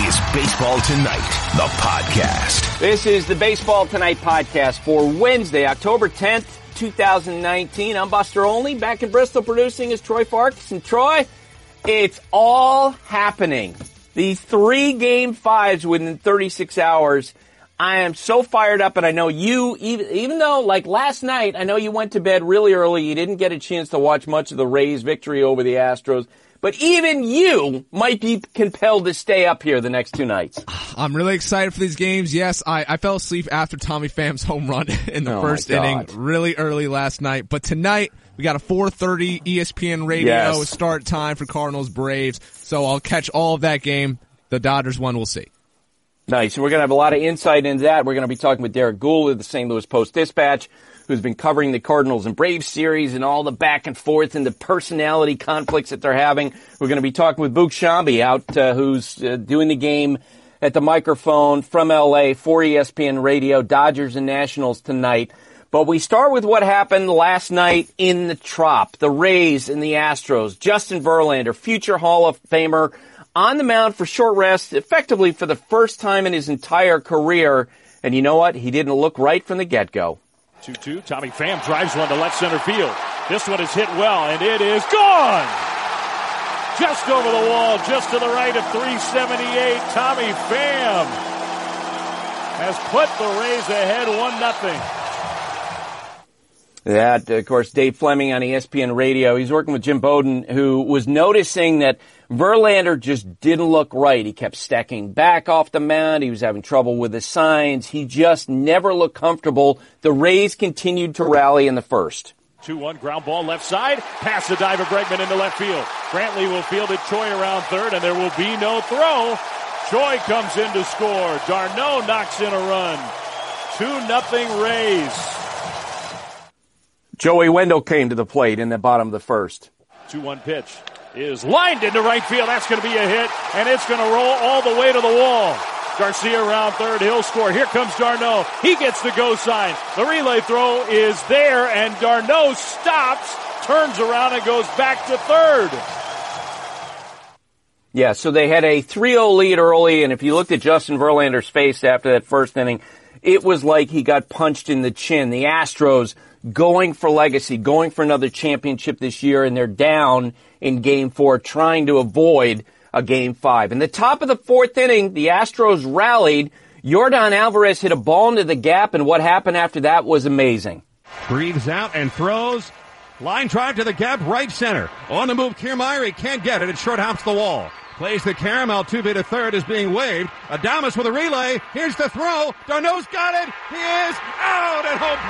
is Baseball Tonight, the podcast. This is the Baseball Tonight podcast for Wednesday, October 10th, 2019. I'm Buster Olney. Back in Bristol producing is Troy Farkas. And Troy, it's all happening. These 3 Game 5s within 36 hours. I am so fired up, and I know you, even though, like last night, I know you went to bed really early. You didn't get a chance to watch much of the Rays' victory over the Astros. But even you might be compelled to stay up here the next 2 nights. I'm really excited for these games. Yes, I fell asleep after Tommy Pham's home run in the first inning really early last night. But tonight, we got a 4:30 ESPN radio start time for Cardinals-Braves. So I'll catch all of that game. The Dodgers one, we'll see. Nice. We're going to have a lot of insight into that. We're going to be talking with Derek Gould of the St. Louis Post-Dispatch, who's been covering the Cardinals and Braves series and all the back and forth and the personality conflicts that they're having. We're going to be talking with Boog Sciambi who's doing the game at the microphone from LA for ESPN Radio, Dodgers and Nationals tonight. But we start with what happened last night in the Trop, the Rays and the Astros. Justin Verlander, future Hall of Famer, on the mound for short rest, effectively for the first time in his entire career. And you know what? He didn't look right from the get-go. 2-2. Tommy Pham drives one to left center field. This one is hit well, and it is gone! Just over the wall, just to the right of 378. Tommy Pham has put the Rays ahead 1-0. That, of course, Dave Fleming on ESPN Radio. He's working with Jim Bowden, who was noticing that Verlander just didn't look right. He kept stacking back off the mound. He was having trouble with his signs. He just never looked comfortable. The Rays continued to rally in the first. 2-1 ground ball left side. Pass the dive of Bregman into left field. Brantley will field it. Choi around third, and there will be no throw. Choi comes in to score. Darno knocks in a run. 2-0 Rays. Joey Wendell came to the plate in the bottom of the first. 2-1 pitch is lined into right field. That's going to be a hit, and it's going to roll all the way to the wall. Garcia around third. He'll score. Here comes Darno. He gets the go sign. The relay throw is there, and Darno stops, turns around, and goes back to third. Yeah, so they had a 3-0 lead early, and if you looked at Justin Verlander's face after that first inning, it was like he got punched in the chin. The Astros going for legacy, going for another championship this year, and they're down in Game 4, trying to avoid a Game 5. In the top of the 4th inning, the Astros rallied. Yordan Alvarez hit a ball into the gap, and what happened after that was amazing. Breathes out and throws. Line drive to the gap, right center. On the move, Kiermaier, he can't get it. It short hops the wall. Plays the caramel, Altuve to third is being waved. Adames with a relay. Here's the throw. Darno's got it. He is out at home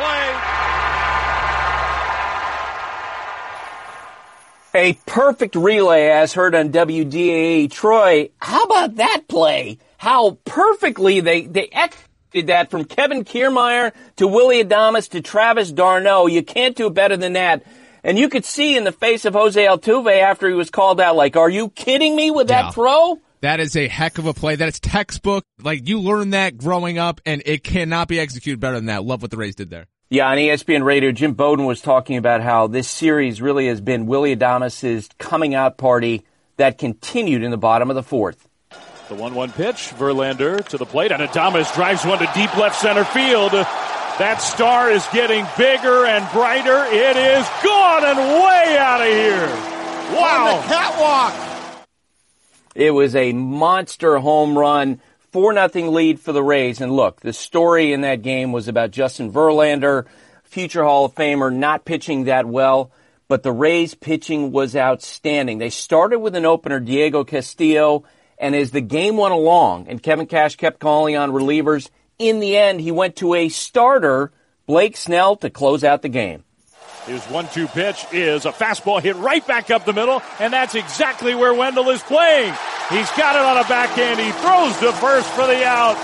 plate. A perfect relay as heard on WDAE. Troy, how about that play? How perfectly they executed that from Kevin Kiermaier to Willy Adames to Travis d'Arnaud. You can't do better than that. And you could see in the face of Jose Altuve after he was called out, like, are you kidding me with that throw? That is a heck of a play. That is textbook. Like, you learned that growing up, and it cannot be executed better than that. Love what the Rays did there. Yeah, on ESPN Radio, Jim Bowden was talking about how this series really has been Willy Adames' coming out party that continued in the bottom of the 4th. The 1-1 pitch, Verlander to the plate, and Adames drives one to deep left center field. That star is getting bigger and brighter. It is gone and way out of here. Wow. On the catwalk. It was a monster home run, 4-0 lead for the Rays. And look, the story in that game was about Justin Verlander, future Hall of Famer, not pitching that well. But the Rays pitching was outstanding. They started with an opener, Diego Castillo, and as the game went along and Kevin Cash kept calling on relievers, in the end, he went to a starter, Blake Snell, to close out the game. His 1-2 pitch is a fastball hit right back up the middle, and that's exactly where Wendell is playing. He's got it on a backhand. He throws to first for the out.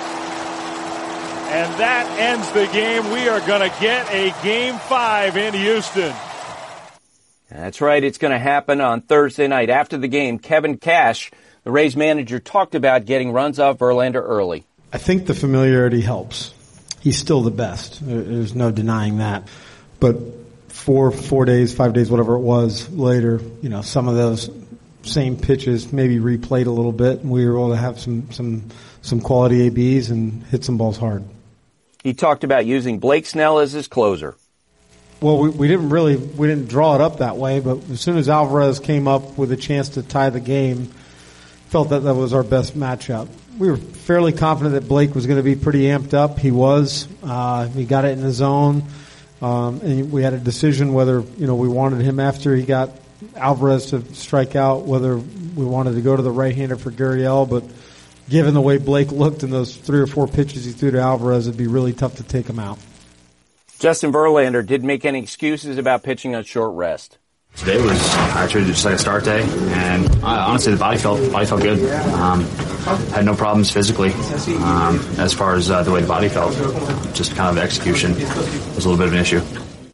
And that ends the game. We are going to get a Game 5 in Houston. That's right. It's going to happen on Thursday night. After the game, Kevin Cash, the Rays manager, talked about getting runs off Verlander early. I think the familiarity helps. He's still the best. There's no denying that. But 4 days, 5 days, whatever it was later, some of those same pitches, maybe replayed a little bit, and we were able to have some quality ABs and hit some balls hard. He talked about using Blake Snell as his closer. Well, we didn't draw it up that way, but as soon as Alvarez came up with a chance to tie the game, felt that was our best matchup. We were fairly confident that Blake was going to be pretty amped up. He was. He got it in the zone, and we had a decision whether we wanted him after he got Alvarez to strike out, whether we wanted to go to the right-hander for Gurriel, but given the way Blake looked in those 3 or 4 pitches he threw to Alvarez, it'd be really tough to take him out. Justin Verlander didn't make any excuses about pitching on short rest. Today I treated it just like a start day, and honestly, the body felt good. Had no problems physically as far as the way the body felt. Just kind of execution was a little bit of an issue.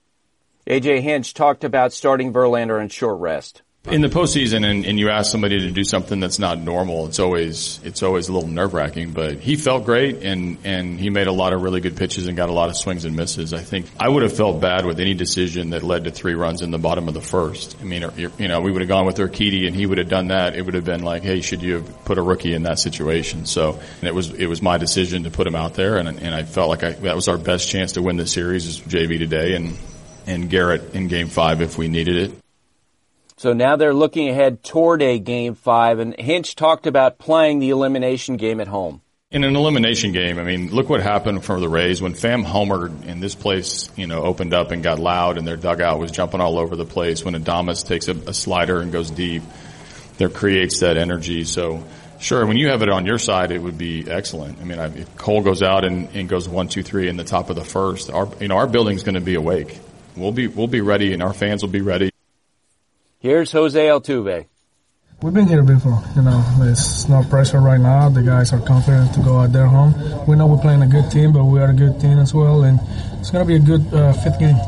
A.J. Hinch talked about starting Verlander on short rest. In the postseason, and you ask somebody to do something that's not normal, it's always a little nerve-wracking. But he felt great, and he made a lot of really good pitches and got a lot of swings and misses. I think I would have felt bad with any decision that led to 3 runs in the bottom of the first. I mean, we would have gone with Urquidy, and he would have done that. It would have been like, hey, should you have put a rookie in that situation? So it was my decision to put him out there, and I felt like that was our best chance to win the series is JV today, and Garrett in Game 5 if we needed it. So now they're looking ahead toward a Game 5, and Hinch talked about playing the elimination game at home. In an elimination game, I mean, look what happened for the Rays. When Pham homered and this place, opened up and got loud and their dugout was jumping all over the place, when Adames takes a slider and goes deep, there creates that energy. So, sure, when you have it on your side, it would be excellent. I mean, if Cole goes out and goes 1, 2, 3 in the top of the first, our building's going to be awake. We'll be ready, and our fans will be ready. Here's Jose Altuve. We've been here before, there's no pressure right now. The guys are confident to go out their home. We know we're playing a good team, but we are a good team as well, and it's going to be a good 5th game.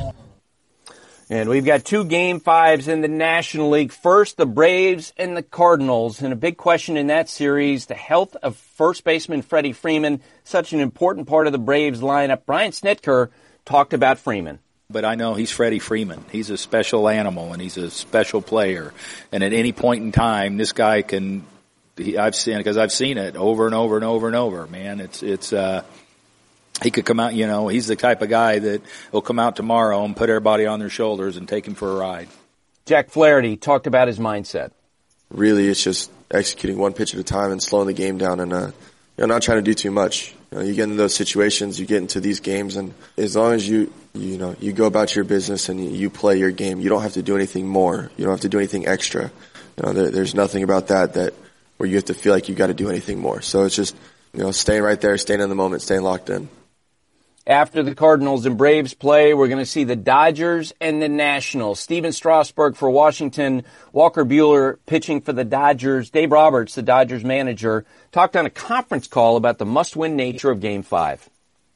And we've got 2 Game 5s in the National League. First, the Braves and the Cardinals. And a big question in that series, the health of first baseman Freddie Freeman, such an important part of the Braves lineup. Brian Snitker talked about Freeman. But I know he's Freddie Freeman. He's a special animal, and he's a special player. And at any point in time, this guy I've seen it over and over and over and over, man. He could come out, he's the type of guy that will come out tomorrow and put everybody on their shoulders and take him for a ride. Jack Flaherty talked about his mindset. Really, it's just executing one pitch at a time and slowing the game down and, not trying to do too much. You get into those situations, you get into these games, and as long as you go about your business and you play your game, you don't have to do anything more. You don't have to do anything extra. There's nothing about that where you have to feel like you got to do anything more. So it's just, staying right there, staying in the moment, staying locked in. After the Cardinals and Braves play, we're going to see the Dodgers and the Nationals. Steven Strasburg for Washington, Walker Buehler pitching for the Dodgers. Dave Roberts, the Dodgers manager, talked on a conference call about the must-win nature of Game 5.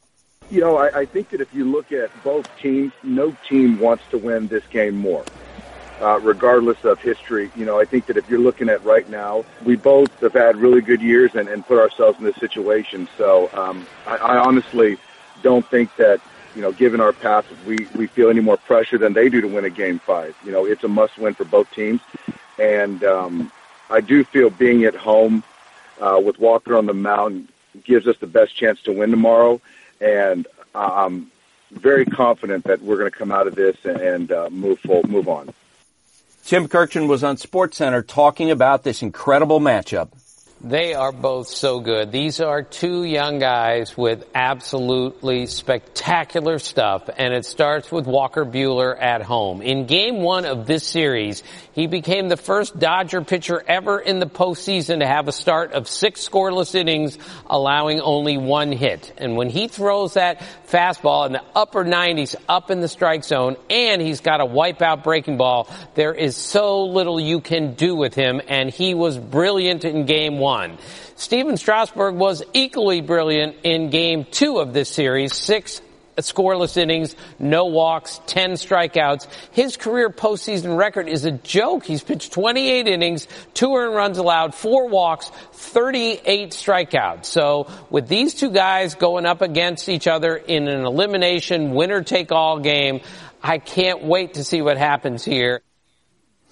I think that if you look at both teams, no team wants to win this game more, regardless of history. I think that if you're looking at right now, we both have had really good years and put ourselves in this situation. So I honestly don't think that, given our past, we feel any more pressure than they do to win a Game 5. It's a must-win for both teams. And I do feel being at home with Walker on the mound gives us the best chance to win tomorrow. And I'm very confident that we're going to come out of this and move on. Tim Kurkjian was on SportsCenter talking about this incredible matchup. They are both so good. These are 2 young guys with absolutely spectacular stuff, and it starts with Walker Buehler at home. In Game 1 of this series, he became the first Dodger pitcher ever in the postseason to have a start of 6 scoreless innings, allowing only 1 hit. And when he throws that fastball in the upper 90s up in the strike zone, and he's got a wipeout breaking ball, there is so little you can do with him, and he was brilliant in Game 1. Steven Strasburg was equally brilliant in Game 2 of this series. 6 scoreless innings, no walks, 10 strikeouts. His career postseason record is a joke. He's pitched 28 innings, 2 earned runs allowed, 4 walks, 38 strikeouts. So with these 2 guys going up against each other in an elimination winner-take-all game, I can't wait to see what happens here.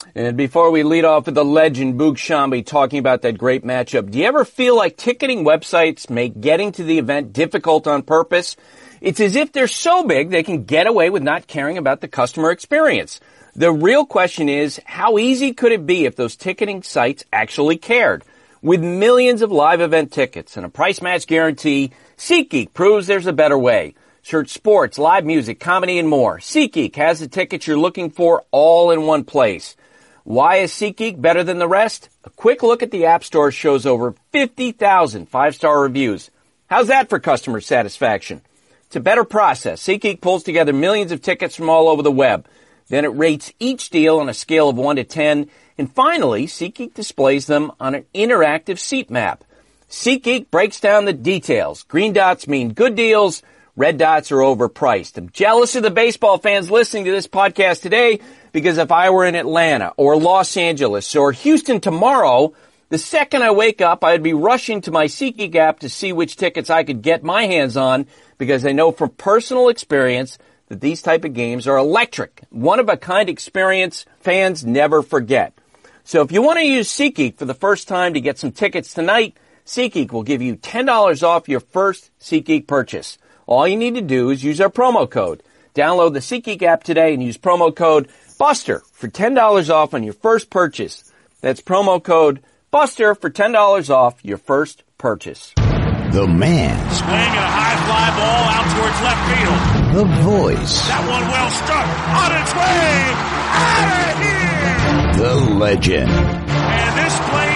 And before we lead off with the legend, Boog Sciambi, talking about that great matchup, do you ever feel like ticketing websites make getting to the event difficult on purpose? It's as if they're so big they can get away with not caring about the customer experience. The real question is, how easy could it be if those ticketing sites actually cared? With millions of live event tickets and a price match guarantee, SeatGeek proves there's a better way. Search sports, live music, comedy, and more. SeatGeek has the tickets you're looking for all in one place. Why is SeatGeek better than the rest? A quick look at the App Store shows over 50,000 five-star reviews. How's that for customer satisfaction? It's a better process. SeatGeek pulls together millions of tickets from all over the web. Then it rates each deal on a scale of 1 to 10. And finally, SeatGeek displays them on an interactive seat map. SeatGeek breaks down the details. Green dots mean good deals. Red dots are overpriced. I'm jealous of the baseball fans listening to this podcast today, because if I were in Atlanta or Los Angeles or Houston tomorrow, the second I wake up, I'd be rushing to my SeatGeek app to see which tickets I could get my hands on, because I know from personal experience that these type of games are electric. One-of-a-kind experience fans never forget. So if you want to use SeatGeek for the first time to get some tickets tonight, SeatGeek will give you $10 off your first SeatGeek purchase. All you need to do is use our promo code. Download the SeatGeek app today and use promo code BUSTER for $10 off on your first purchase. That's promo code BUSTER for $10 off your first purchase. The man. Swing and a high fly ball out towards left field. The voice. That one well struck. On its way. Out of here. The legend. And this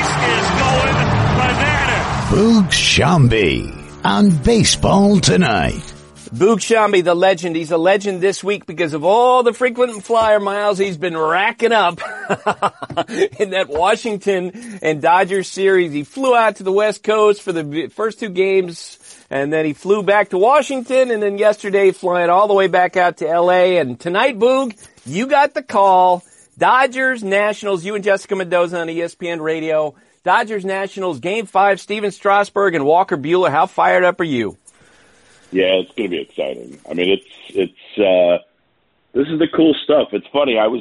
place is going bananas. Boog Sciambi on Baseball Tonight. Boog Sciambi, the legend. He's a legend this week because of all the frequent flyer miles he's been racking up in that Washington and Dodgers series. He flew out to the West Coast for the first two games, and then he flew back to Washington, and then yesterday flying all the way back out to L.A. And tonight, Boog, you got the call. Dodgers, Nationals, you and Jessica Mendoza on ESPN Radio. Dodgers, Nationals, Game 5, Steven Strasburg and Walker Buehler. How fired up are you? Yeah, it's going to be exciting. I mean, this is the cool stuff. It's funny. I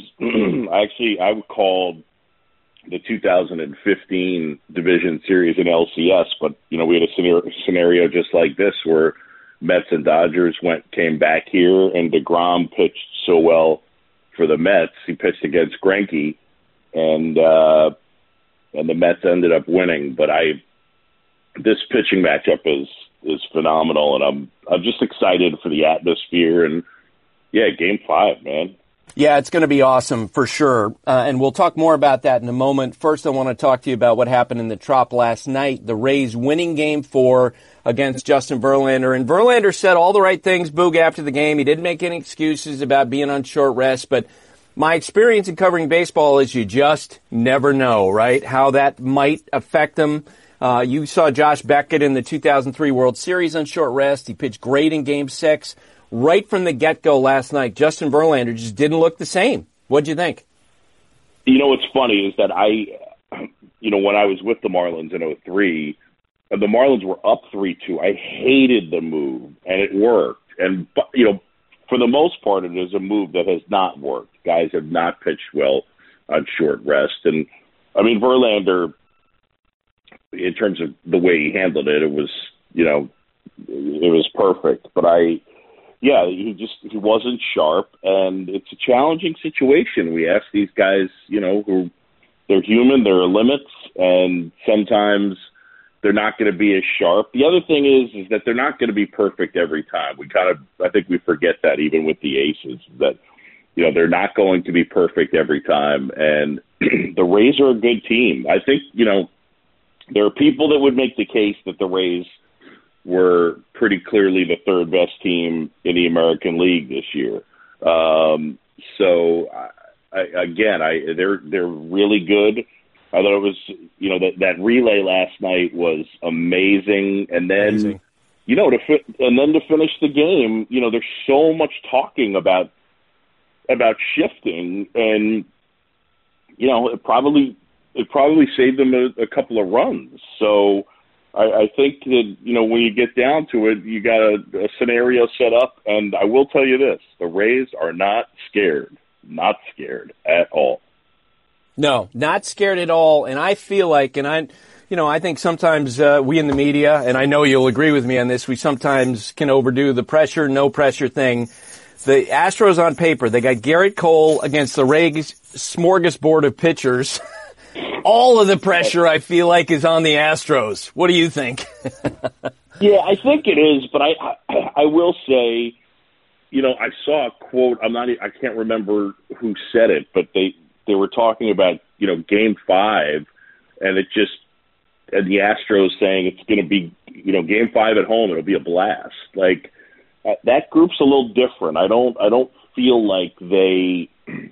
called the 2015 division series in LCS, but we had a scenario just like this where Mets and Dodgers came back here, and DeGrom pitched so well for the Mets. He pitched against Greinke, and the Mets ended up winning. But this pitching matchup is phenomenal, and I'm just excited for the atmosphere, and yeah, Game 5, man. Yeah, it's going to be awesome for sure, and we'll talk more about that in a moment. First, I want to talk to you about what happened in the Trop last night. The Rays winning Game 4 against Justin Verlander, and Verlander said all the right things, Boog, after the game. He didn't make any excuses about being on short rest, but my experience in covering baseball is you just never know, right, how that might affect him. You saw Josh Beckett in the 2003 World Series on short rest. He pitched great in Game 6. Right from the get-go last night, Justin Verlander just didn't look the same. What'd you think? What's funny is that when I was with the Marlins in 2003, the Marlins were up 3-2. I hated the move, and it worked. And, for the most part, it is a move that has not worked. Guys have not pitched well on short rest. And, I mean, Verlander, in terms of the way he handled it, it was perfect. But he wasn't sharp, and it's a challenging situation. We ask these guys, who they're human, there are limits, and sometimes they're not going to be as sharp. The other thing is that they're not going to be perfect every time. I think we forget that even with the Aces, that, they're not going to be perfect every time. And the Rays are a good team. I think, there are people that would make the case that the Rays were pretty clearly the third best team in the American League this year. They're really good. I thought it was, that relay last night was amazing. And then, to finish the game, there's so much talking about shifting, and, it probably saved them a couple of runs. So I think that, when you get down to it, you got a scenario set up, and I will tell you this, the Rays are not scared at all. No, not scared at all. And I feel like, I think sometimes we in the media, and I know you'll agree with me on this, we sometimes can overdo the pressure, no pressure thing. The Astros on paper, they got Garrett Cole against the Rays smorgasbord of pitchers. All of the pressure, I feel like, is on the Astros. What do you think? Yeah, I think it is, but I will say, I saw a quote. I can't remember who said it, but they were talking about, Game 5, and and the Astros saying it's going to be, Game 5 at home, it'll be a blast. Like, that group's a little different. I don't feel like they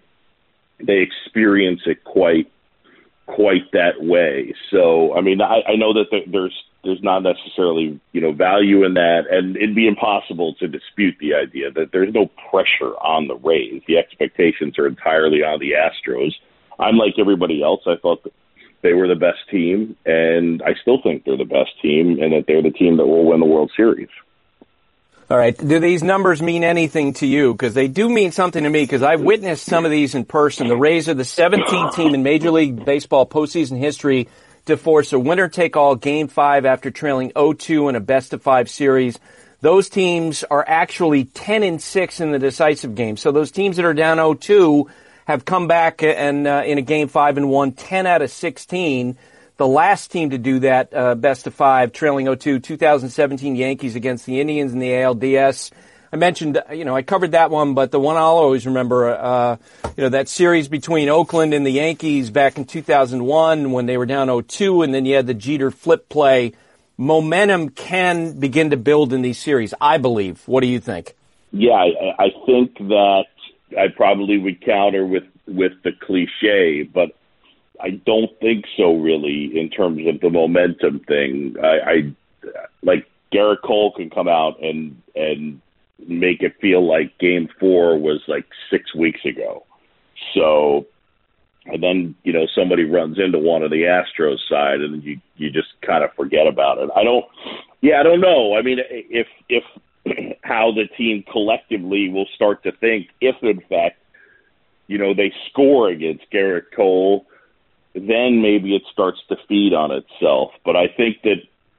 experience it quite that way. So, I mean, I know that there's not necessarily, value in that, and it'd be impossible to dispute the idea that there's no pressure on the Rays. The expectations are entirely on the Astros. I'm like everybody else. I thought that they were the best team, and I still think they're the best team, and that they're the team that will win the World Series. All right. Do these numbers mean anything to you? Because they do mean something to me, because I've witnessed some of these in person. The Rays are the 17th team in Major League Baseball postseason history to force a winner-take-all Game 5 after trailing 0-2 in a best-of-5 series. Those teams are actually 10-6 in the decisive game. So those teams that are down 0-2 have come back and in a Game 5 and won 10 out of 16. The last team to do that, best of 5, trailing 0-2, 2017 Yankees against the Indians in the ALDS. I mentioned, I covered that one, but the one I'll always remember, that series between Oakland and the Yankees back in 2001 when they were down 0-2, and then you had the Jeter flip play. Momentum can begin to build in these series, I believe. What do you think? Yeah, I think that I probably would counter with the cliche, but I don't think so, really, in terms of the momentum thing. I like Garrett Cole can come out and make it feel like Game 4 was like 6 weeks ago. So, and then somebody runs into one on the Astros side, and you just kind of forget about it. I don't know. I mean, if how the team collectively will start to think, if in fact they score against Garrett Cole, then maybe it starts to feed on itself. But I think that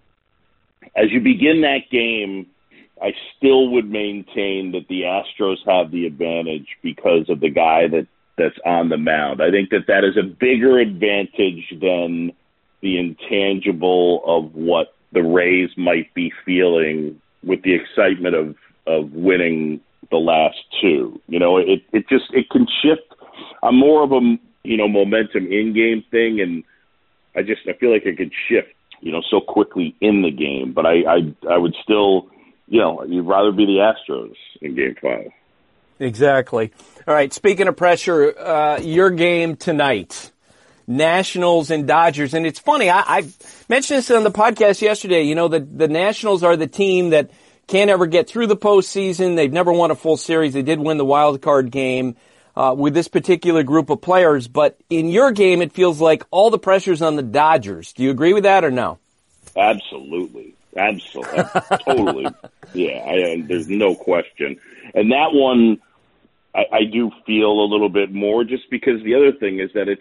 as you begin that game, I still would maintain that the Astros have the advantage because of the guy that's on the mound. I think that is a bigger advantage than the intangible of what the Rays might be feeling with the excitement of winning the last two. It can shift. I'm more of a momentum in-game thing, and I feel like it could shift, so quickly in the game. But I would still, you'd rather be the Astros in Game 5. Exactly. All right, speaking of pressure, your game tonight, Nationals and Dodgers. And it's funny, I mentioned this on the podcast yesterday, the Nationals are the team that can't ever get through the postseason. They've never won a full series. They did win the wild card game. With this particular group of players, but in your game, it feels like all the pressure's on the Dodgers. Do you agree with that or no? Absolutely. Totally. Yeah, there's no question. And that one, I do feel a little bit more, just because the other thing is that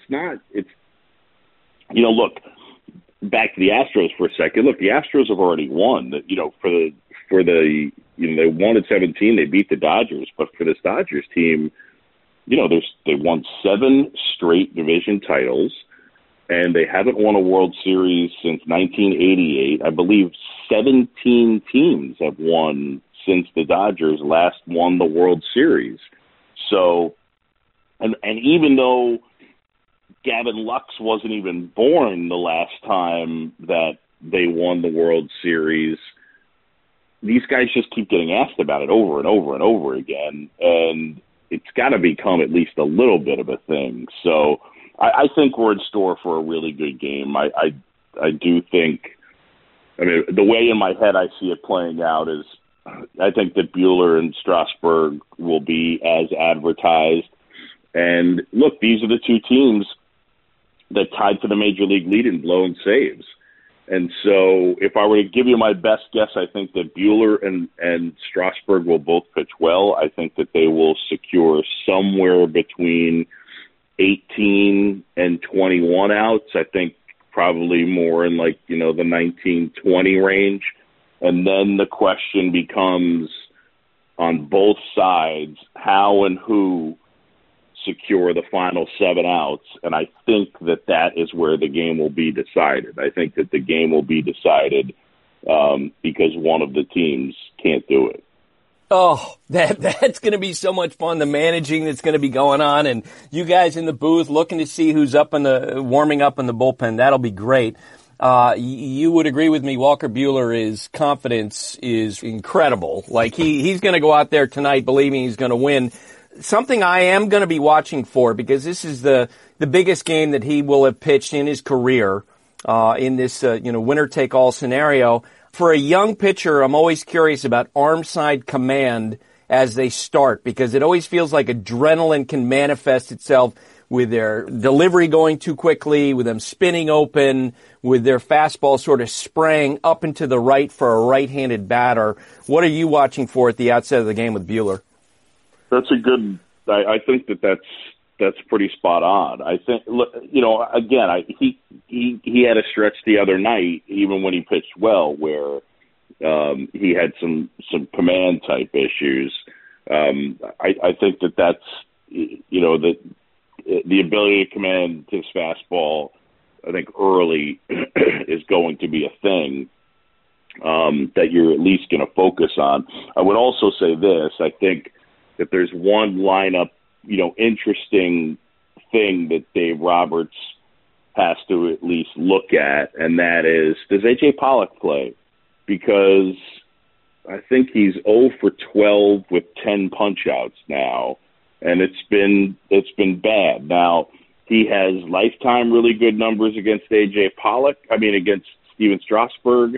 look, back to the Astros for a second. Look, the Astros have already won. For the they won at 17, they beat the Dodgers, but for this Dodgers team, they won 7 straight division titles, and they haven't won a World Series since 1988. I believe 17 teams have won since the Dodgers last won the World Series. So, and even though Gavin Lux wasn't even born the last time that they won the World Series, these guys just keep getting asked about it over and over and over again, and it's got to become at least a little bit of a thing. So I think we're in store for a really good game. I do think, the way in my head I see it playing out is I think that Buehler and Strasburg will be as advertised. And look, these are the two teams that tied for the major league lead in blown saves. And so if I were to give you my best guess, I think that Buehler and Strasburg will both pitch well. I think that they will secure somewhere between 18 and 21 outs. I think probably more in like, the 19-20 range. And then the question becomes on both sides, how and who secure the final 7 outs. And I think that is where the game will be decided. I think that the game will be decided because one of the teams can't do it. Oh, that's going to be so much fun, the managing that's going to be going on, and you guys in the booth looking to see who's warming up in the bullpen. That'll be great. You would agree with me, Walker Buehler's confidence is incredible. Like, he's going to go out there tonight believing he's going to win. Something I am going to be watching for, because this is the biggest game that he will have pitched in his career, in this, winner-take-all scenario. For a young pitcher, I'm always curious about arm side command as they start, because it always feels like adrenaline can manifest itself with their delivery going too quickly, with them spinning open, with their fastball sort of spraying up and to the right for a right-handed batter. What are you watching for at the outset of the game with Buehler? That's a good. I think that's pretty spot on. I think, again, he had a stretch the other night, even when he pitched well, where he had some command type issues. I think that's the ability to command his fastball, I think early is going to be a thing that you're at least going to focus on. I would also say this. I think that there's one lineup, interesting thing that Dave Roberts has to at least look at, and that is, does A.J. Pollock play? Because I think he's 0 for 12 with 10 punch-outs now, and it's been bad. Now, he has lifetime really good numbers against against Steven Strasburg.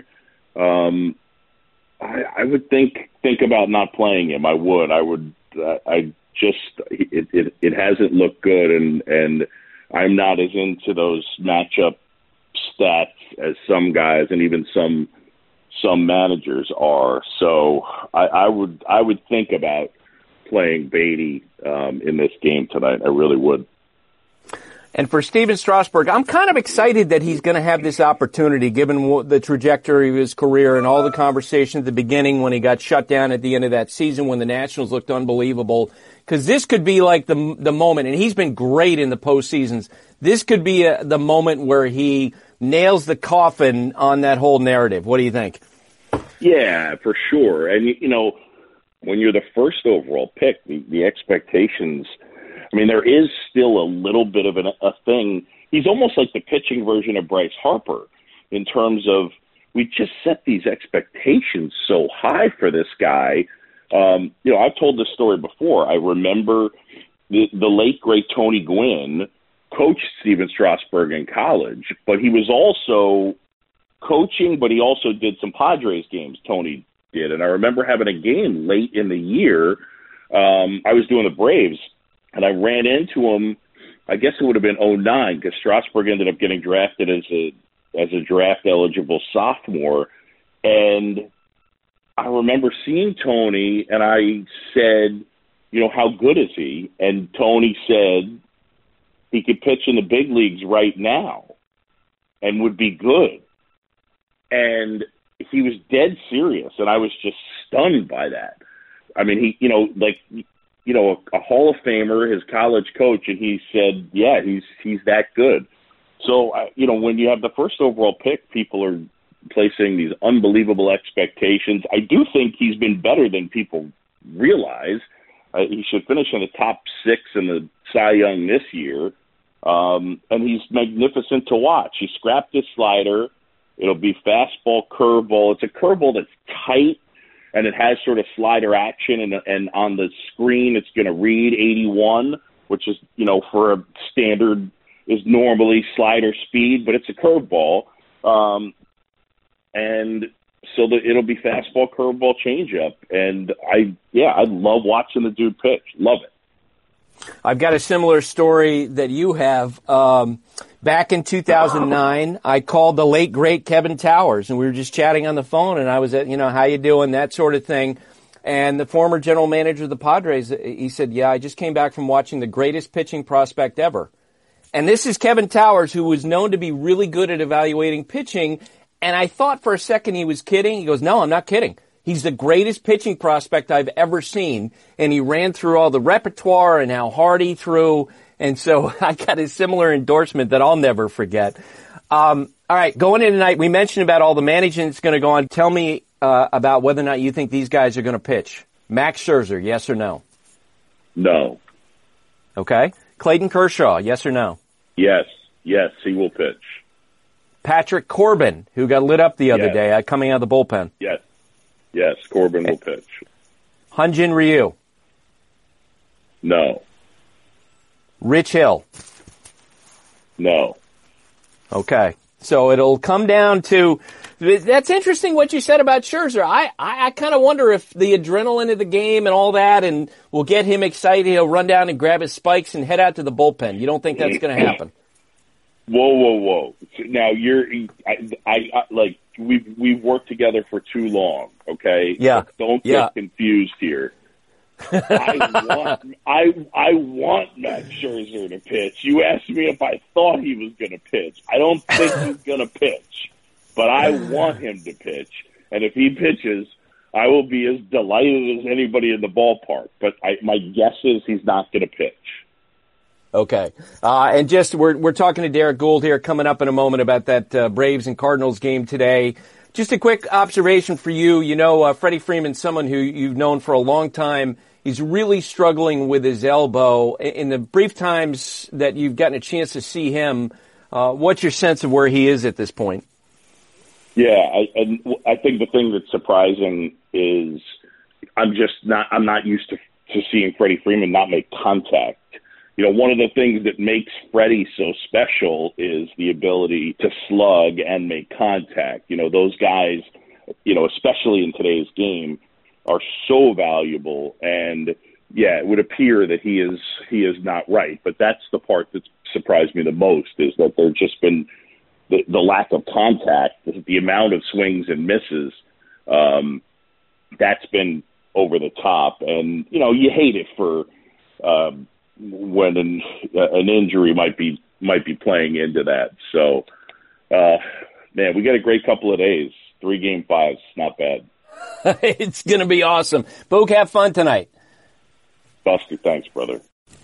I would think about not playing him. I would. It hasn't looked good, and I'm not as into those matchup stats as some guys and even some managers are. So I would think about playing Beatty in this game tonight. I really would. And for Steven Strasburg, I'm kind of excited that he's going to have this opportunity, given the trajectory of his career and all the conversation at the beginning when he got shut down at the end of that season when the Nationals looked unbelievable. Because this could be like the moment, and he's been great in the postseasons. This could be the moment where he nails the coffin on that whole narrative. What do you think? Yeah, for sure. And, when you're the first overall pick, the expectations, there is still a little bit of a thing. He's almost like the pitching version of Bryce Harper in terms of, we just set these expectations so high for this guy. I've told this story before. I remember the late, great Tony Gwynn coached Steven Strasburg in college, but he was also coaching, but he also did some Padres games, Tony did. And I remember having a game late in the year. I was doing the Braves, and I ran into him, I guess it would have been 2009, because Strasburg ended up getting drafted as a draft-eligible sophomore. And I remember seeing Tony, and I said, how good is he? And Tony said he could pitch in the big leagues right now and would be good. And he was dead serious, and I was just stunned by that. A Hall of Famer, his college coach, and he said, yeah, he's that good. So, when you have the first overall pick, people are placing these unbelievable expectations. I do think he's been better than people realize. He should finish in the top 6 in the Cy Young this year. And he's magnificent to watch. He scrapped his slider. It'll be fastball, curveball. It's a curveball that's tight, and it has sort of slider action, and on the screen it's going to read 81, which is, for a standard is normally slider speed, but it's a curveball. And so it'll be fastball, curveball, changeup. And I love watching the dude pitch. Love it. I've got a similar story that you have. Back in 2009, I called the late, great Kevin Towers, and we were just chatting on the phone, and I was at, how you doing, that sort of thing. And the former general manager of the Padres, he said, yeah, I just came back from watching the greatest pitching prospect ever. And this is Kevin Towers, who was known to be really good at evaluating pitching. And I thought for a second he was kidding. He goes, no, I'm not kidding. He's the greatest pitching prospect I've ever seen. And he ran through all the repertoire and how hard he threw. And so I got a similar endorsement that I'll never forget. All right, going in tonight, we mentioned about all the management that's going to go on. Tell me about whether or not you think these guys are going to pitch. Max Scherzer, yes or no? No. Okay. Clayton Kershaw, yes or no? Yes, he will pitch. Patrick Corbin, who got lit up the other day coming out of the bullpen. Yes, Corbin will pitch. Hyun-Jin Ryu. No. Rich Hill. No. Okay. So it'll come down to, that's interesting what you said about Scherzer. I kind of wonder if the adrenaline of the game and all that and will get him excited. He'll run down and grab his spikes and head out to the bullpen. You don't think that's going to happen? Whoa. Now we've worked together for too long, okay? Yeah. Don't get confused here. I want Max Scherzer to pitch. You asked me if I thought he was going to pitch. I don't think he's going to pitch, but I want him to pitch. And if he pitches, I will be as delighted as anybody in the ballpark. But my guess is he's not going to pitch. Okay. And just, we're talking to Derek Gould here coming up in a moment about that Braves and Cardinals game today. Just a quick observation for you. You know, Freddie Freeman's someone who you've known for a long time. He's really struggling with his elbow. In the brief times that you've gotten a chance to see him, what's your sense of where he is at this point? Yeah, I think the thing that's surprising is I'm not used to seeing Freddie Freeman not make contact. You know, one of the things that makes Freddie so special is the ability to slug and make contact. You know, those guys, you know, especially in today's game, are so valuable. And yeah, it would appear that he is not right. But that's the part that surprised me the most, is that there's just been the lack of contact, the amount of swings and misses. That's been over the top. And, you know, you hate it for when an injury might be playing into that. So, man, we got a great couple of days. 3 Game 5s, not bad. It's going to be awesome. Boog, have fun tonight. Buster, thanks, brother.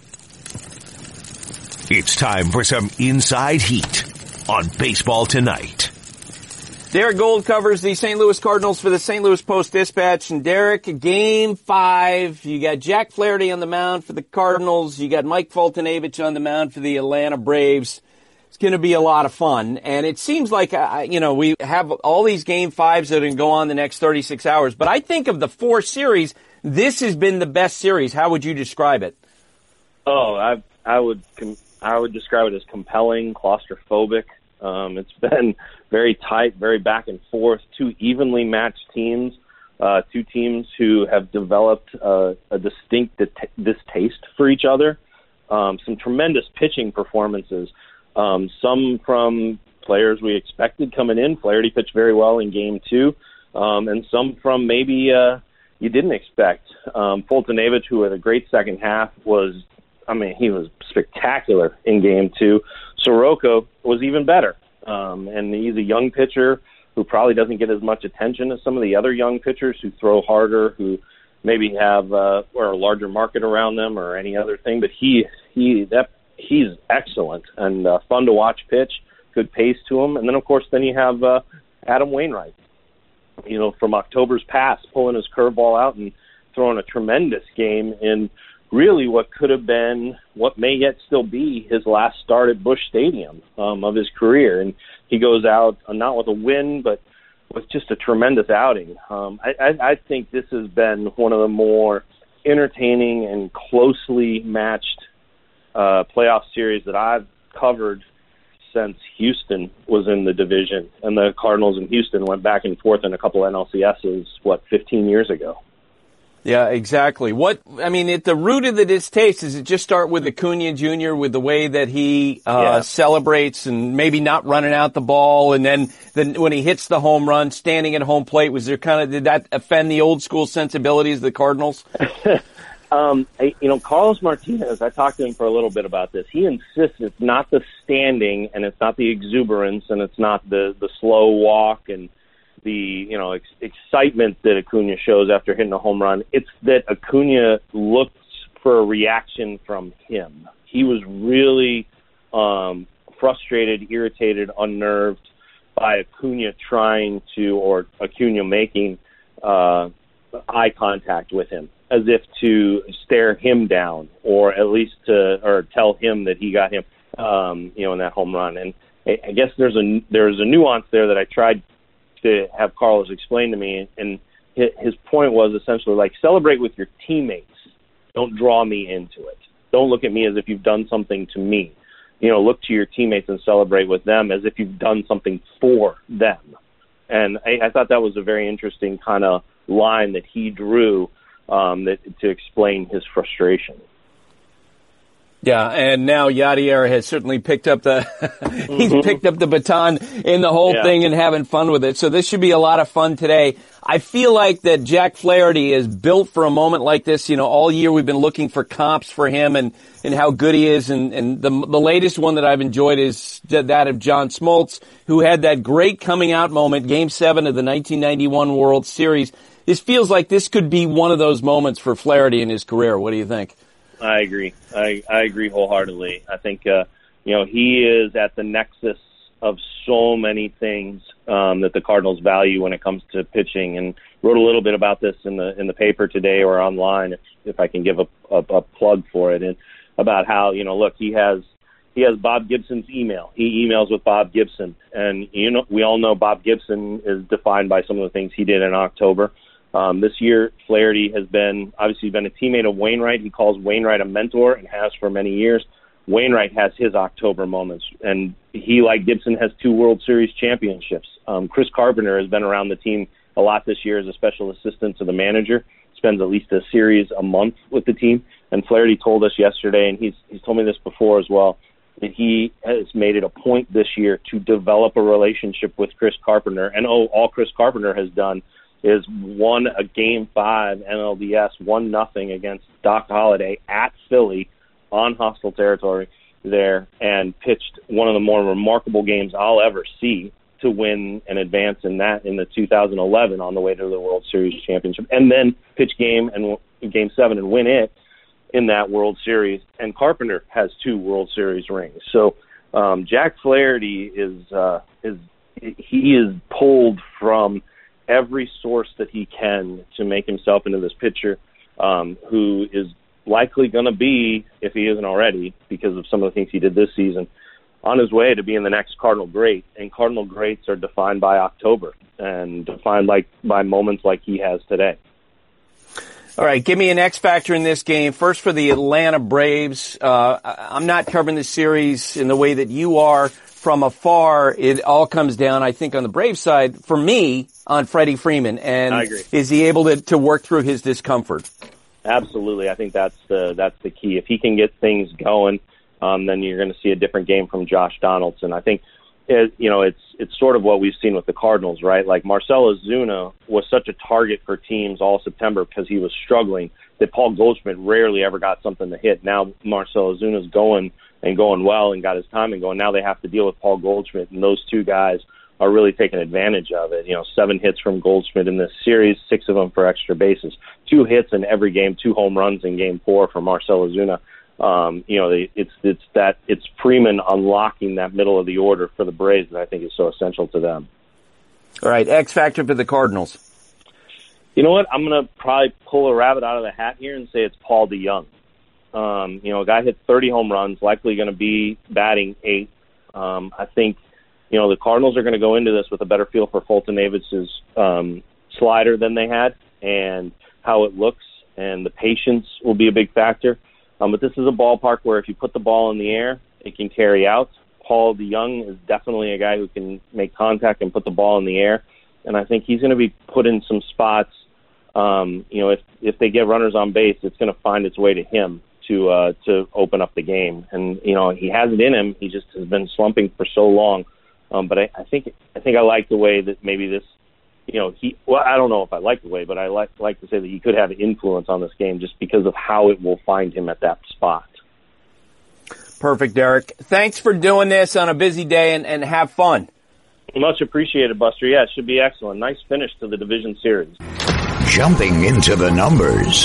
It's time for some Inside Heat on Baseball Tonight. Derek Gould covers the St. Louis Cardinals for the St. Louis Post-Dispatch. And Derek, Game 5, you got Jack Flaherty on the mound for the Cardinals. You got Mike Foltynewicz on the mound for the Atlanta Braves. It's going to be a lot of fun. And it seems like, we have all these Game 5s that are going to go on the next 36 hours. But I think of the 4 series, this has been the best series. How would you describe it? Oh, I would describe it as compelling, claustrophobic. It's been very tight, very back and forth, 2 evenly matched teams, 2 teams who have developed a distinct distaste for each other. Some tremendous pitching performances, some from players we expected coming in. Flaherty pitched very well in Game 2, and some from maybe you didn't expect. Foltynewicz, who had a great second half, he was spectacular in Game 2. Soroka was even better. And he's a young pitcher who probably doesn't get as much attention as some of the other young pitchers who throw harder, who maybe have or a larger market around them or any other thing. But he's excellent and fun to watch pitch, good pace to him. And then, of course, you have Adam Wainwright, from October's past, pulling his curveball out and throwing a tremendous game in really what could have been, what may yet still be, his last start at Busch Stadium of his career. And he goes out not with a win, but with just a tremendous outing. I think this has been one of the more entertaining and closely matched playoff series that I've covered since Houston was in the division. And the Cardinals and Houston went back and forth in a couple NLCSs, 15 years ago? Yeah, exactly. At the root of the distaste, does it just start with Acuna Jr., with the way that he celebrates and maybe not running out the ball, and then when he hits the home run, standing at home plate, did that offend the old school sensibilities of the Cardinals? Carlos Martinez, I talked to him for a little bit about this. He insists it's not the standing and it's not the exuberance and it's not the slow walk and the excitement that Acuna shows after hitting a home run. It's that Acuna looks for a reaction from him. He was really frustrated, irritated, unnerved by Acuna Acuna making eye contact with him, as if to stare him down, or at least or tell him that he got him, in that home run. And I guess there's a nuance there that I tried to have Carlos explain to me, and his point was essentially like, celebrate with your teammates. Don't draw me into it. Don't look at me as if you've done something to me. Look to your teammates and celebrate with them as if you've done something for them. And I thought that was a very interesting kind of line that he drew to explain his frustration. Yeah, and now Yadier has certainly picked up the picked up the baton in the whole thing and having fun with it. So this should be a lot of fun today. I feel like that Jack Flaherty is built for a moment like this. All year we've been looking for comps for him and how good he is. And the latest one that I've enjoyed is that of John Smoltz, who had that great coming out moment, Game 7 of the 1991 World Series. This feels like this could be one of those moments for Flaherty in his career. What do you think? I agree. I agree wholeheartedly. I think, he is at the nexus of so many things that the Cardinals value when it comes to pitching, and wrote a little bit about this in the paper today or online, if I can give a plug for it, and about how, he has Bob Gibson's email. He emails with Bob Gibson, and we all know Bob Gibson is defined by some of the things he did in October. This year, Flaherty has been a teammate of Wainwright. He calls Wainwright a mentor and has for many years. Wainwright has his October moments, and he, like Gibson, has 2 World Series championships. Chris Carpenter has been around the team a lot this year as a special assistant to the manager, spends at least a series a month with the team. And Flaherty told us yesterday, and he's told me this before as well, that he has made it a point this year to develop a relationship with Chris Carpenter. And all Chris Carpenter has done is won a Game 5 NLDS 1-0 against Doc Holliday at Philly on hostile territory there, and pitched one of the more remarkable games I'll ever see to win and advance in the 2011 on the way to the World Series championship, and then pitch Game 7 and win it in that World Series. And Carpenter has 2 World Series rings. So Jack Flaherty is pulled from every source that he can to make himself into this pitcher who is likely going to be, if he isn't already, because of some of the things he did this season, on his way to being the next Cardinal great. And Cardinal greats are defined by October and defined by moments like he has today. All right, give me an X factor in this game. First for the Atlanta Braves. I'm not covering the series in the way that you are. From afar, it all comes down, I think, on the Braves side, for me, on Freddie Freeman. And I agree. Is he able to work through his discomfort? Absolutely. I think that's the key. If he can get things going, then you're going to see a different game from Josh Donaldson. I think, it's sort of what we've seen with the Cardinals, right? Like Marcell Ozuna was such a target for teams all September because he was struggling that Paul Goldschmidt rarely ever got something to hit. Now Marcell Ozuna's going well and got his timing going. Now they have to deal with Paul Goldschmidt, and those 2 guys are really taking advantage of it. 7 hits from Goldschmidt in this series, 6 of them for extra bases, 2 hits in every game, 2 home runs in Game 4 for Marcell Ozuna. It's Freeman unlocking that middle of the order for the Braves that I think is so essential to them. All right, X factor for the Cardinals. You know what? I'm going to probably pull a rabbit out of the hat here and say it's Paul DeJong. A guy hit 30 home runs, likely going to be batting 8. I think, the Cardinals are going to go into this with a better feel for Fulton Davis's slider than they had and how it looks, and the patience will be a big factor. But this is a ballpark where if you put the ball in the air, it can carry out. Paul DeJong is definitely a guy who can make contact and put the ball in the air, and I think he's going to be put in some spots if they get runners on base, it's going to find its way to him to open up the game. And, he has it in him. He just has been slumping for so long. But I think I like the way that maybe this, I don't know if I like the way, but I like to say that he could have influence on this game just because of how it will find him at that spot. Perfect, Derek. Thanks for doing this on a busy day, and have fun. Much appreciated, Buster. Yeah, it should be excellent. Nice finish to the division series. Jumping into the numbers.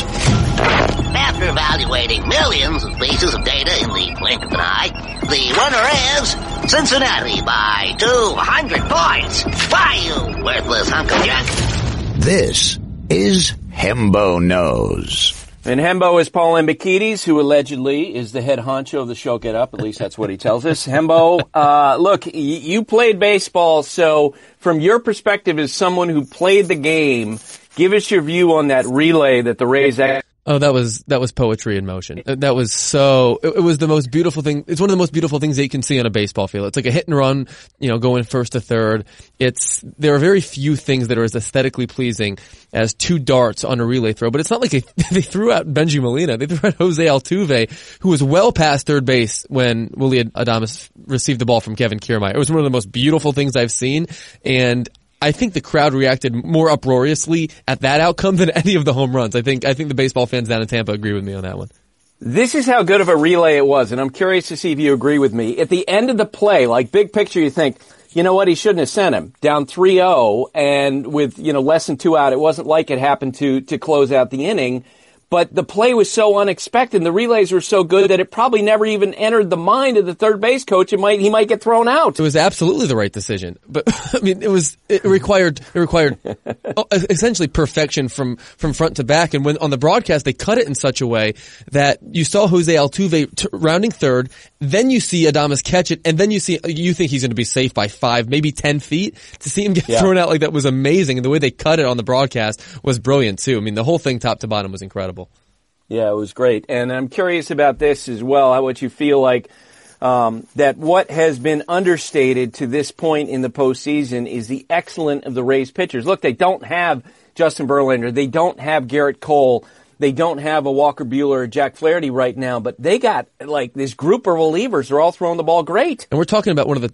After evaluating millions of pieces of data in the blink of an eye, the winner is Cincinnati by 200 points. Why, you worthless hunk of junk? This is Hembo Knows. And Hembo is Paul Ambikides, who allegedly is the head honcho of the Show Get Up. At least that's what he tells us. Hembo, look, you played baseball, so from your perspective as someone who played the game, give us your view on that relay that the Rays... Oh, that was poetry in motion. That was it was the most beautiful thing. It's one of the most beautiful things that you can see on a baseball field. It's like a hit and run, going first to third. There are very few things that are as aesthetically pleasing as two darts on a relay throw, but it's not like they threw out Benji Molina. They threw out Jose Altuve, who was well past third base when Willy Adames received the ball from Kevin Kiermaier. It was one of the most beautiful things I've seen, and I think the crowd reacted more uproariously at that outcome than any of the home runs. I think the baseball fans down in Tampa agree with me on that one. This is how good of a relay it was, and I'm curious to see if you agree with me. At the end of the play, like big picture, you think, you know what, he shouldn't have sent him. Down 3-0, and with, less than 2 out, it wasn't like it happened to close out the inning. But the play was so unexpected, and the relays were so good that it probably never even entered the mind of the third base coach. He might get thrown out. It was absolutely the right decision, but I mean, it required essentially perfection from front to back. And when on the broadcast they cut it in such a way that you saw Jose Altuve rounding third, then you see Adames catch it, and then you think he's going to be safe by 5, maybe 10 feet. To see him get thrown out like that was amazing, and the way they cut it on the broadcast was brilliant too. I mean, the whole thing top to bottom was incredible. Yeah, it was great. And I'm curious about this as well, what you feel like that what has been understated to this point in the postseason is the excellence of the Rays pitchers. Look, they don't have Justin Verlander. They don't have Garrett Cole. They don't have a Walker Buehler or Jack Flaherty right now, but they got like this group of relievers. They're all throwing the ball great. And we're talking about one of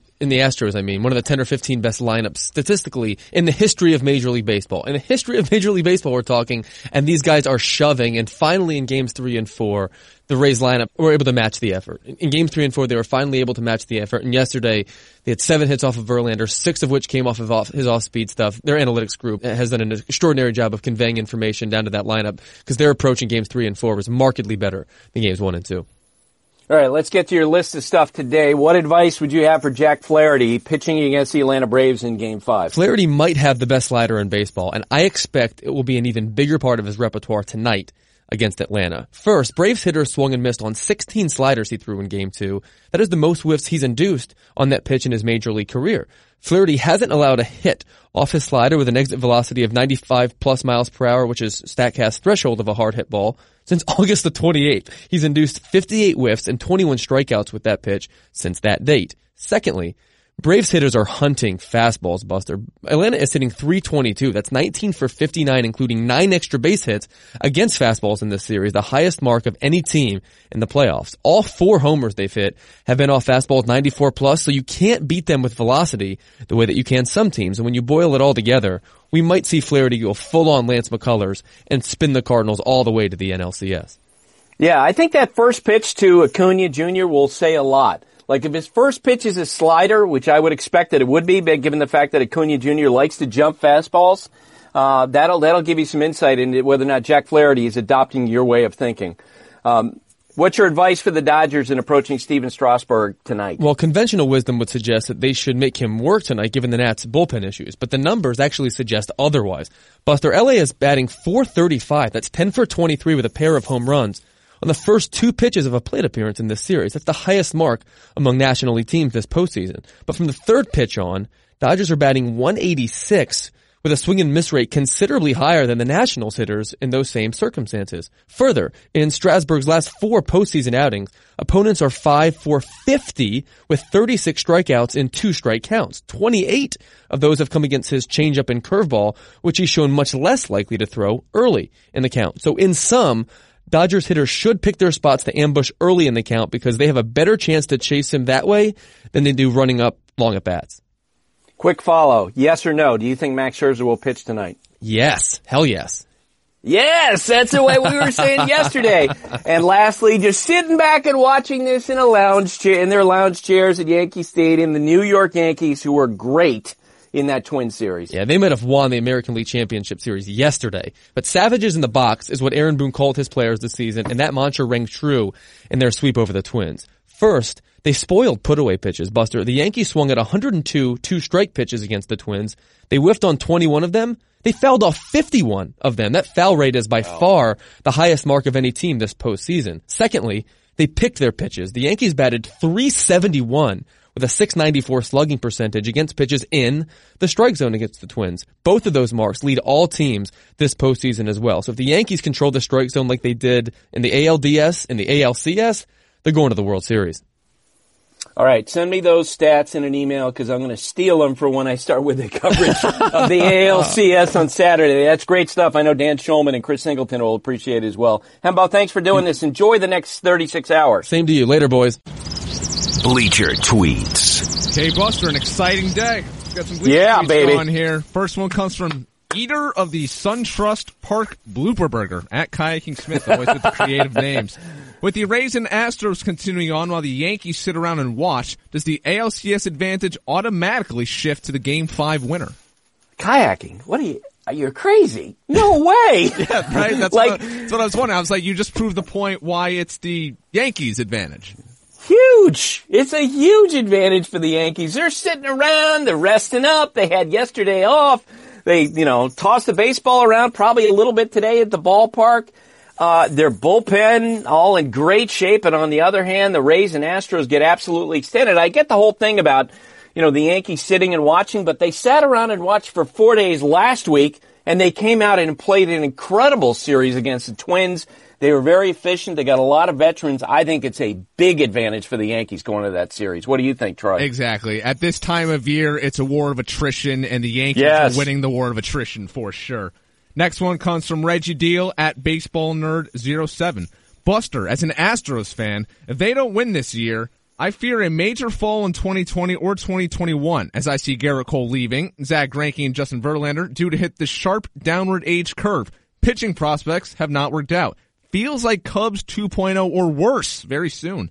the 10 or 15 best lineups statistically in the history of Major League Baseball. In the history of Major League Baseball, we're talking, and these guys are shoving, and finally in games 3 and 4, the Rays lineup were able to match the effort. In games 3 and 4, they were finally able to match the effort, and yesterday they had 7 hits off of Verlander, 6 of which came off of his off-speed stuff. Their analytics group has done an extraordinary job of conveying information down to that lineup because their approach in games 3 and 4 was markedly better than games 1 and 2. All right, let's get to your list of stuff today. What advice would you have for Jack Flaherty pitching against the Atlanta Braves in Game 5? Flaherty might have the best slider in baseball, and I expect it will be an even bigger part of his repertoire tonight against Atlanta. First, Braves hitter swung and missed on 16 sliders he threw in Game 2. That is the most whiffs he's induced on that pitch in his major league career. Flaherty hasn't allowed a hit off his slider with an exit velocity of 95 plus miles per hour, which is StatCast's threshold of a hard hit ball, since August the 28th. He's induced 58 whiffs and 21 strikeouts with that pitch since that date. Secondly, Braves hitters are hunting fastballs, Buster. Atlanta is hitting .322. That's 19 for 59, including 9 extra base hits against fastballs in this series, the highest mark of any team in the playoffs. All 4 homers they've hit have been off fastballs 94 plus, so you can't beat them with velocity the way that you can some teams. And when you boil it all together, we might see Flaherty go full-on Lance McCullers and spin the Cardinals all the way to the NLCS. Yeah, I think that first pitch to Acuna Jr. will say a lot. Like if his first pitch is a slider, which I would expect that it would be, but given the fact that Acuna Jr. likes to jump fastballs, that'll give you some insight into whether or not Jack Flaherty is adopting your way of thinking. What's your advice for the Dodgers in approaching Steven Strasburg tonight? Well, conventional wisdom would suggest that they should make him work tonight given the Nats' bullpen issues, but the numbers actually suggest otherwise. Buster, LA is batting .435. That's 10 for 23 with a pair of home runs on the first 2 pitches of a plate appearance in this series. That's the highest mark among National League teams this postseason. But from the 3rd pitch on, Dodgers are batting .186 with a swing and miss rate considerably higher than the Nationals hitters in those same circumstances. Further, in Strasburg's last 4 postseason outings, opponents are 5 for 50 with 36 strikeouts in 2 strike counts. 28 of those have come against his changeup and curveball, which he's shown much less likely to throw early in the count. So in sum, Dodgers hitters should pick their spots to ambush early in the count because they have a better chance to chase him that way than they do running up long at bats. Quick follow. Yes or no? Do you think Max Scherzer will pitch tonight? Yes. Hell yes. Yes, that's the way we were saying yesterday. And lastly, just sitting back and watching this in their lounge chairs at Yankee Stadium, the New York Yankees, who were great in that Twins series. Yeah, they might have won the American League Championship Series yesterday. But savages in the box is what Aaron Boone called his players this season, and that mantra rang true in their sweep over the Twins. First, they spoiled put-away pitches, Buster. The Yankees swung at 102 two-strike pitches against the Twins. They whiffed on 21 of them. They fouled off 51 of them. That foul rate is by far the highest mark of any team this postseason. Secondly, they picked their pitches. The Yankees batted .371 with a .694 slugging percentage against pitches in the strike zone against the Twins. Both of those marks lead all teams this postseason as well. So if the Yankees control the strike zone like they did in the ALDS and the ALCS, they're going to the World Series. All right, send me those stats in an email because I'm going to steal them for when I start with the coverage of the ALCS on Saturday. That's great stuff. I know Dan Schulman and Chris Singleton will appreciate it as well. Hembo, thanks for doing this. Enjoy the next 36 hours. Same to you. Later, boys. Bleacher Tweets. Okay, Buster, an exciting day. We've got some Bleacher Tweets baby. on here. First one comes from eater of the SunTrust Park Blooper Burger at Kayaking Smith, always with the creative names. With the Rays and Astros continuing on while the Yankees sit around and watch, does the ALCS advantage automatically shift to the Game 5 winner? Kayaking? What are you? You're crazy. No way. Yeah, right? That's what I was wondering. I was like, you just proved the point why it's the Yankees' advantage. Huge. It's a huge advantage for the Yankees. They're sitting around. They're resting up. They had yesterday off. They, tossed the baseball around probably a little bit today at the ballpark. Their bullpen all in great shape. And on the other hand, the Rays and Astros get absolutely extended. I get the whole thing about, the Yankees sitting and watching, but they sat around and watched for 4 days last week and they came out and played an incredible series against the Twins. They were very efficient. They got a lot of veterans. I think it's a big advantage for the Yankees going to that series. What do you think, Troy? Exactly. At this time of year, it's a war of attrition, and the Yankees are winning the war of attrition for sure. Next one comes from Reggie Deal at Baseball Nerd 07. Buster, as an Astros fan, if they don't win this year, I fear a major fall in 2020 or 2021 as I see Garrett Cole leaving, Zach Greinke and Justin Verlander due to hit the sharp downward age curve. Pitching prospects have not worked out. Feels like Cubs 2.0 or worse very soon.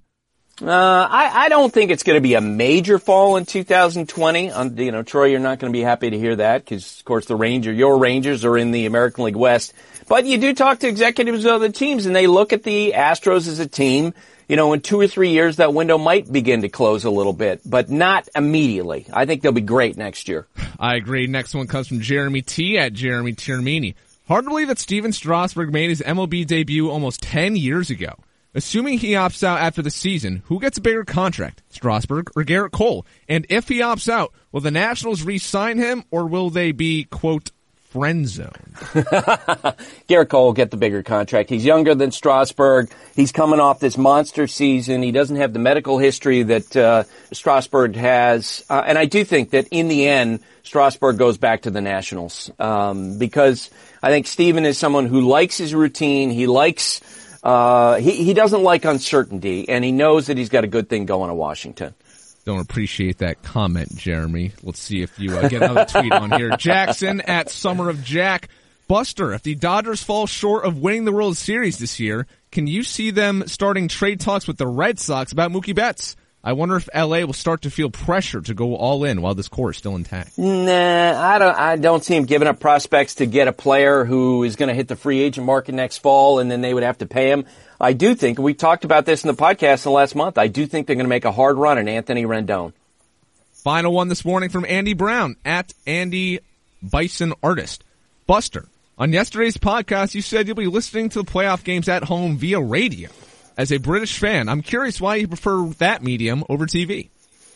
I don't think it's going to be a major fall in 2020. Troy, you're not going to be happy to hear that because, of course, your Rangers are in the American League West. But you do talk to executives of the teams, and they look at the Astros as a team. In 2 or 3 years, that window might begin to close a little bit, but not immediately. I think they'll be great next year. I agree. Next one comes from Jeremy T. at Jeremy Termini. Hard to believe that Steven Strasburg made his MLB debut almost 10 years ago. Assuming he opts out after the season, who gets a bigger contract, Strasburg or Garrett Cole? And if he opts out, will the Nationals re-sign him or will they be, quote, friend zone? Garrett Cole will get the bigger contract. He's younger than Strasburg. He's coming off this monster season. He doesn't have the medical history that Strasburg has. And I do think that in the end, Strasburg goes back to the Nationals because I think Steven is someone who likes his routine. He likes he doesn't like uncertainty, and he knows that he's got a good thing going in Washington. Don't appreciate that comment, Jeremy. Let's see if you get another tweet on here. Jackson at Summer of Jack. Buster, if the Dodgers fall short of winning the World Series this year, can you see them starting trade talks with the Red Sox about Mookie Betts? I wonder if LA will start to feel pressure to go all in while this core is still intact. Nah, I don't see him giving up prospects to get a player who is going to hit the free agent market next fall, and then they would have to pay him. I do think, we talked about this in the podcast in the last month, I do think they're going to make a hard run at Anthony Rendon. Final one this morning from Andy Brown at Andy Bison Artist. Buster, on yesterday's podcast, you said you'll be listening to the playoff games at home via radio. As a British fan, I'm curious why you prefer that medium over TV.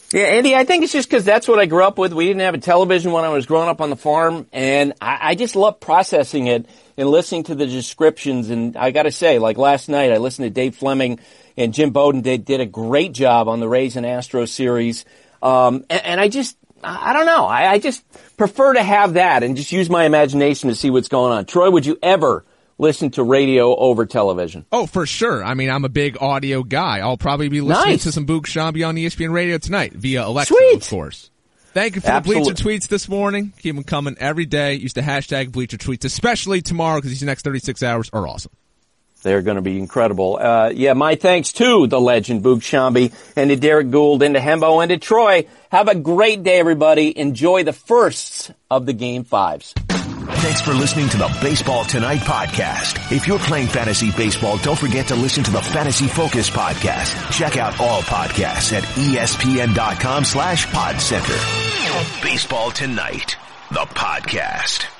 Yeah, Andy, I think it's just because that's what I grew up with. We didn't have a television when I was growing up on the farm, and I just love processing it and listening to the descriptions. And I got to say, like last night, I listened to Dave Fleming and Jim Bowden did a great job on the Rays and Astros series. And I don't know. I just prefer to have that and just use my imagination to see what's going on. Troy, would you ever listen to radio over television? Oh, for sure. I mean, I'm a big audio guy. I'll probably be listening to some Boog Sciambi on ESPN Radio tonight via Alexa, of course. Thank you for the Bleacher Tweets this morning. Keep them coming every day. Use the hashtag Bleacher Tweets, especially tomorrow because these next 36 hours are awesome. They're going to be incredible. My thanks to the legend Boog Sciambi and to Derek Gould and to Hembo and to Troy. Have a great day, everybody. Enjoy the firsts of the Game 5s. Thanks for listening to the Baseball Tonight podcast. If you're playing fantasy baseball, don't forget to listen to the Fantasy Focus podcast. Check out all podcasts at ESPN.com/PodCenter. Baseball Tonight, the podcast.